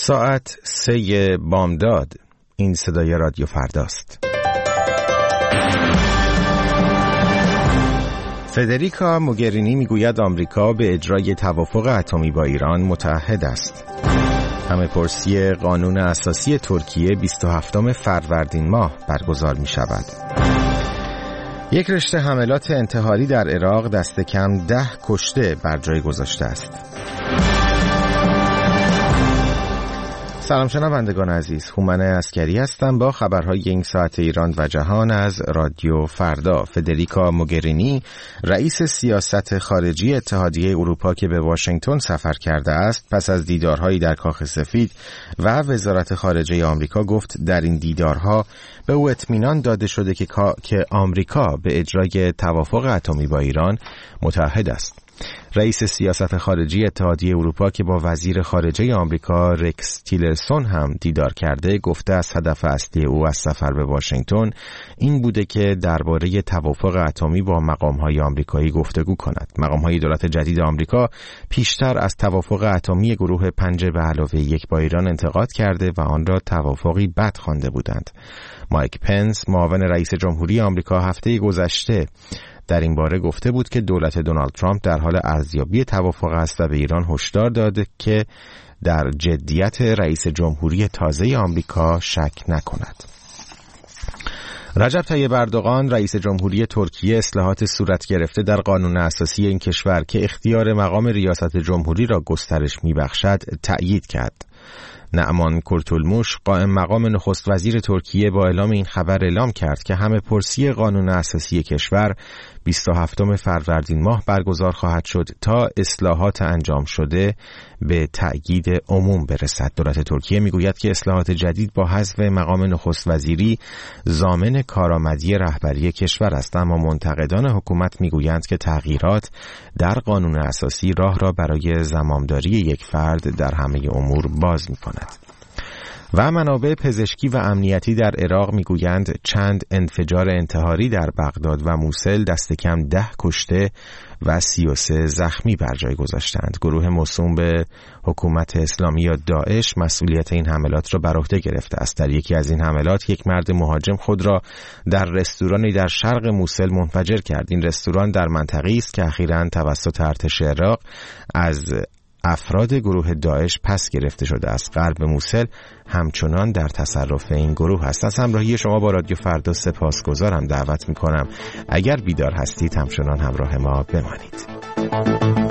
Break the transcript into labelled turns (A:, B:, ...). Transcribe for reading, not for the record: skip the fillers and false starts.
A: ساعت 3 بامداد. این صدای رادیو فرداست. فدریکا موگرینی میگوید آمریکا به اجرای توافق اتمی با ایران متعهد است. همه پرسی قانون اساسی ترکیه 27 فروردین ماه برگزار می شود. یک رشته حملات انتحاری در عراق دست کم 10 کشته بر جای گذاشته است. سلام شنوندگان عزیز، هومن عسکری هستم با خبرهای این ساعت ایران و جهان از رادیو فردا. فدریکا موگرینی رئیس سیاست خارجی اتحادیه اروپا که به واشنگتن سفر کرده است، پس از دیدارهایی در کاخ سفید و وزارت خارجه آمریکا گفت در این دیدارها به او اطمینان داده شده که آمریکا به اجرای توافق اتمی با ایران متعهد است. رئیس سیاست خارجی اتحادیه اروپا که با وزیر خارجه آمریکا رکس تیلرسون هم دیدار کرده، گفته است هدف اصلی او از سفر به واشنگتن این بوده که درباره توافق اتمی با مقام‌های آمریکایی گفتگو کند. مقام‌های دولت جدید آمریکا پیشتر از توافق اتمی گروه 5+1 با ایران انتقاد کرده و آن را توافقی بد خوانده بودند. مایک پنس، معاون رئیس جمهوری آمریکا، هفته گذشته در این باره گفته بود که دولت دونالد ترامپ در حال ارزیابی توافق است و به ایران هشدار داده که در جدیت رئیس جمهوری تازه آمریکا شک نکند. رجب طیب اردوغان، رئیس جمهوری ترکیه، اصلاحات صورت گرفته در قانون اساسی این کشور که اختیار مقام ریاست جمهوری را گسترش می‌بخشد تأیید کرد. نعمان کورتولموش، قائم مقام نخست وزیر ترکیه، با اعلام این خبر اعلام کرد که همه پرسی قانون اساسی کشور 27 فروردین ماه برگزار خواهد شد تا اصلاحات انجام شده به تأیید عموم برسد. دولت ترکیه میگوید که اصلاحات جدید با حذف مقام نخست وزیری ضامن کارآمدی رهبری کشور است، اما منتقدان حکومت میگویند که تغییرات در قانون اساسی راه را برای زمامداری یک فرد در همه امور باز می‌کند. و منابع پزشکی و امنیتی در عراق میگویند چند انفجار انتحاری در بغداد و موصل دست کم 10 کشته و 33 زخمی بر جای گذاشتند. گروه موسوم به حکومت اسلامی یا داعش مسئولیت این حملات را بر عهده گرفته است. در یکی از این حملات یک مرد مهاجم خود را در رستورانی در شرق موصل منفجر کرد. این رستوران در منطقه‌ای است که اخیراً توسط ارتش عراق از افراد گروه داعش پس گرفته شده است. غرب موصل همچنان در تصرف این گروه است. از همراهی شما با رادیو فردا سپاسگزارم. دعوت می‌کنم اگر بیدار هستید همچنان همراه ما بمانید.